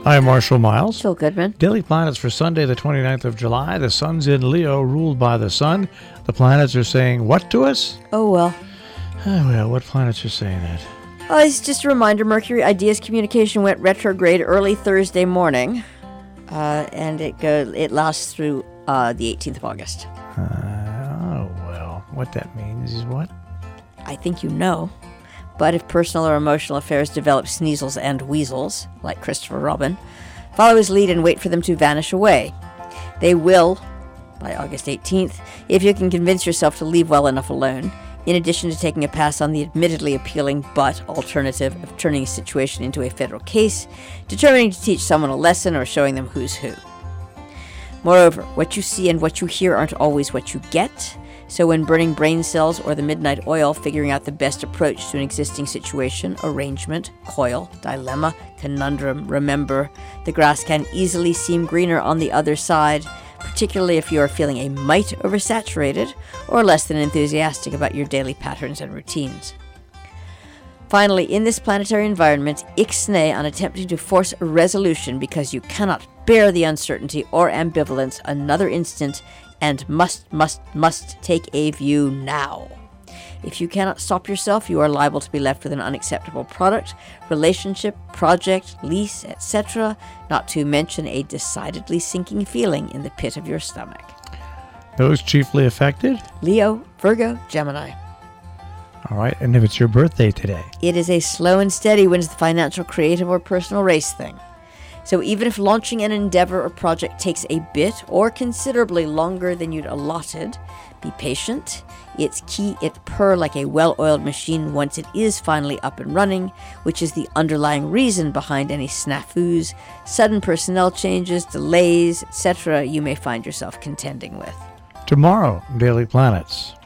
I'm Marshall Miles. Phil Goodman. Daily Planets for Sunday, the 29th of July. The sun's in Leo, ruled by the sun. The planets are saying what to us? Oh, well. What planets are saying that? Oh, it's just a reminder. Mercury Ideas Communication went retrograde early Thursday morning, and it lasts through the 18th of August. What that means is what? I think you know. But if personal or emotional affairs develop sneezels and weasels, like Christopher Robin, follow his lead and wait for them to vanish away. They will, by August 18th, if you can convince yourself to leave well enough alone, in addition to taking a pass on the admittedly appealing but alternative of turning a situation into a federal case, determining to teach someone a lesson or showing them who's who. Moreover, what you see and what you hear aren't always what you get. So when burning brain cells or the midnight oil, figuring out the best approach to an existing situation, arrangement, coil, dilemma, conundrum, remember, the grass can easily seem greener on the other side, particularly if you are feeling a mite oversaturated or less than enthusiastic about your daily patterns and routines. Finally, in this planetary environment, ixnay on attempting to force a resolution because you cannot bear the uncertainty or ambivalence another instant and must take a view now. If you cannot stop yourself, you are liable to be left with an unacceptable product, relationship, project, lease, etc., not to mention a decidedly sinking feeling in the pit of your stomach. Those chiefly affected? Leo, Virgo, Gemini. All right, and if it's your birthday today? It is a slow and steady wins the financial, creative, or personal race thing. So even if launching an endeavor or project takes a bit or considerably longer than you'd allotted, be patient. It's key it purr like a well-oiled machine once it is finally up and running, which is the underlying reason behind any snafus, sudden personnel changes, delays, etc. you may find yourself contending with. Tomorrow, Daily Planets.